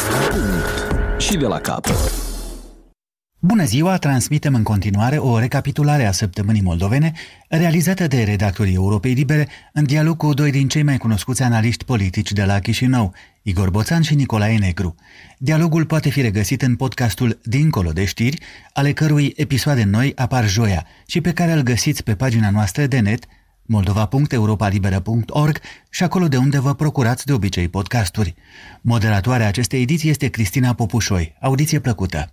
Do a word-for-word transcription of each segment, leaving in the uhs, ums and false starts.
Și de la capăt. Bună ziua! Transmitem în continuare o recapitulare a săptămânii moldovene, realizată de redactorii Europei Libere, în dialog cu doi din cei mai cunoscuți analiști politici de la Chișinău, Igor Boțan și Nicolae Negru. Dialogul poate fi regăsit în podcastul Dincolo de știri, ale cărui episoade noi apar joia și pe care îl găsiți pe pagina noastră de net moldova punct europalibera punct org și acolo de unde vă procurați de obicei podcasturi. Moderatoarea acestei ediții este Cristina Popușoi. Audiție plăcută!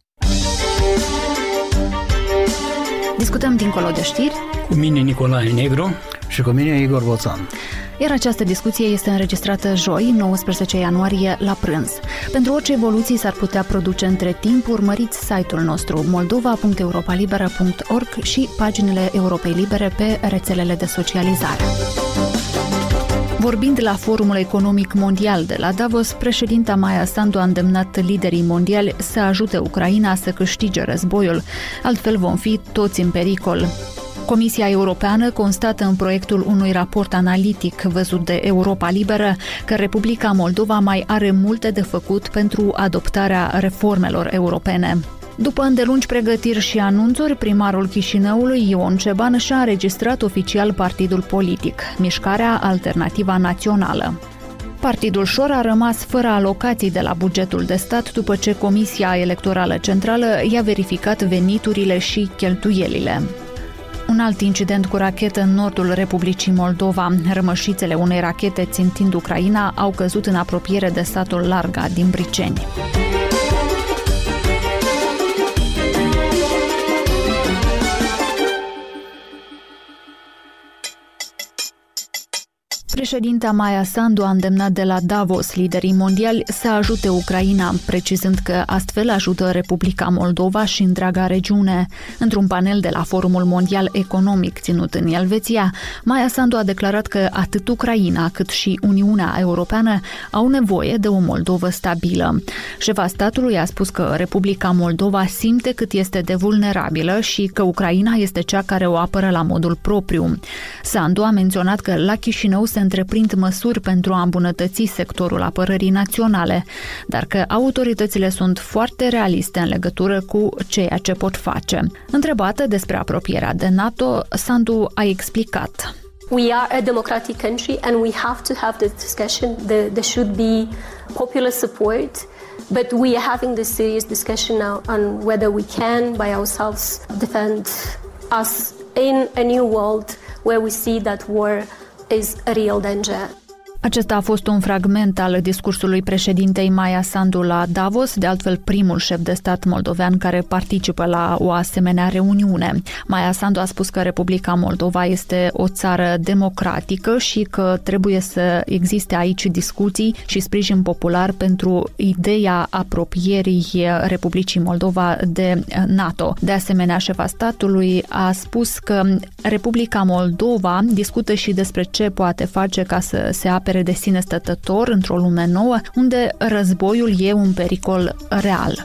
Discutăm Dincolo de știri cu mine Nicolae Negru și cu mine Igor Boțan. Iar această discuție este înregistrată joi, nouăsprezece ianuarie, la prânz. Pentru orice evoluții s-ar putea produce între timp, urmăriți site-ul nostru moldova punct europalibera punct org și paginile Europei Libere pe rețelele de socializare. Vorbind la Forumul Economic Mondial de la Davos, președinta Maia Sandu a îndemnat liderii mondiali să ajute Ucraina să câștige războiul, altfel vom fi toți în pericol. Comisia Europeană constată în proiectul unui raport analitic văzut de Europa Liberă că Republica Moldova mai are multe de făcut pentru adoptarea reformelor europene. După îndelungi pregătiri și anunțuri, primarul Chișinăului, Ion Ceban, și-a înregistrat oficial partidul politic, Mișcarea Alternativa Națională. Partidul Șor a rămas fără alocații de la bugetul de stat după ce Comisia Electorală Centrală i-a verificat veniturile și cheltuielile. Un alt incident cu rachetă în nordul Republicii Moldova. Rămășițele unei rachete țintind Ucraina au căzut în apropiere de satul Larga din Briceni. Președinta Maia Sandu a îndemnat de la Davos liderii mondiali să ajute Ucraina, precizând că astfel ajută Republica Moldova și întreaga regiune. Într-un panel de la Forumul Mondial Economic ținut în Elveția, Maia Sandu a declarat că atât Ucraina cât și Uniunea Europeană au nevoie de o Moldovă stabilă. Șefa statului a spus că Republica Moldova simte cât este de vulnerabilă și că Ucraina este cea care o apără la modul propriu. Sandu a menționat că la Chișinău se întreprind măsuri pentru a îmbunătăți sectorul apărării naționale, dar că autoritățile sunt foarte realiste în legătură cu ceea ce pot face. Întrebată despre apropierea de NATO, Sandu a explicat. We are a democratic country and we have to have this discussion. There, there should be popular support, but we are having this serious discussion now on whether we can by ourselves defend us in a new world where we see that war is a real danger. Acesta a fost un fragment al discursului președintei Maia Sandu la Davos, de altfel primul șef de stat moldovean care participă la o asemenea reuniune. Maia Sandu a spus că Republica Moldova este o țară democratică și că trebuie să existe aici discuții și sprijin popular pentru ideea apropierii Republicii Moldova de NATO. De asemenea, șefa statului a spus că Republica Moldova discută și despre ce poate face ca să se apere de sine stătător într-o lume nouă, unde războiul e un pericol real.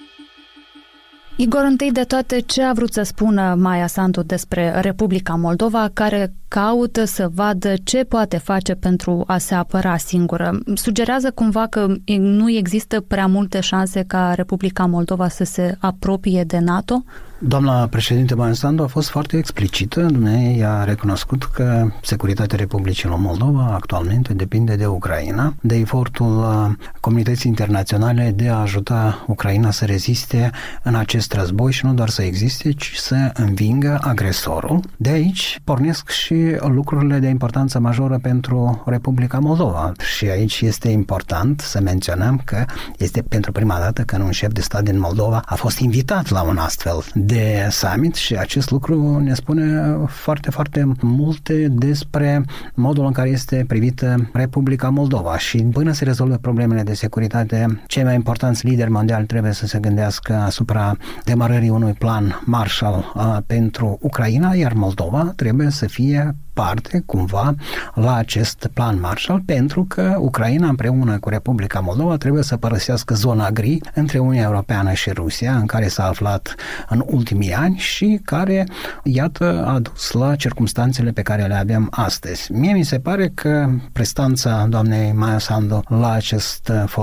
Igor, întâi de toate, ce a vrut să spună Maia Sandu despre Republica Moldova, care caută să vadă ce poate face pentru a se apăra singură? Sugerează cumva că nu există prea multe șanse ca Republica Moldova să se apropie de NATO? Doamna președinte Maia Sandu a fost foarte explicită. Dumnezeu a recunoscut că securitatea Republicii Moldova actualmente depinde de Ucraina, de efortul comunității internaționale de a ajuta Ucraina să reziste în acest război și nu doar să existe, ci să învingă agresorul. De aici pornesc și lucrurile de importanță majoră pentru Republica Moldova. Și aici este important să menționăm că este pentru prima dată când un șef de stat din Moldova a fost invitat la un astfel de summit și acest lucru ne spune foarte, foarte multe despre modul în care este privită Republica Moldova și până se rezolvă problemele de securitate, cei mai importanți lideri mondiali trebuie să se gândească asupra demarării unui plan Marshall uh, pentru Ucraina, iar Moldova trebuie să fie parte, cumva, la acest plan Marshall, pentru că Ucraina, împreună cu Republica Moldova, trebuie să părăsească zona gri între Uniunea Europeană și Rusia, în care s-a aflat în ultimii ani și care, iată, a dus la circumstanțele pe care le avem astăzi. Mie mi se pare că prestanța doamnei Maia Sandu la acest forum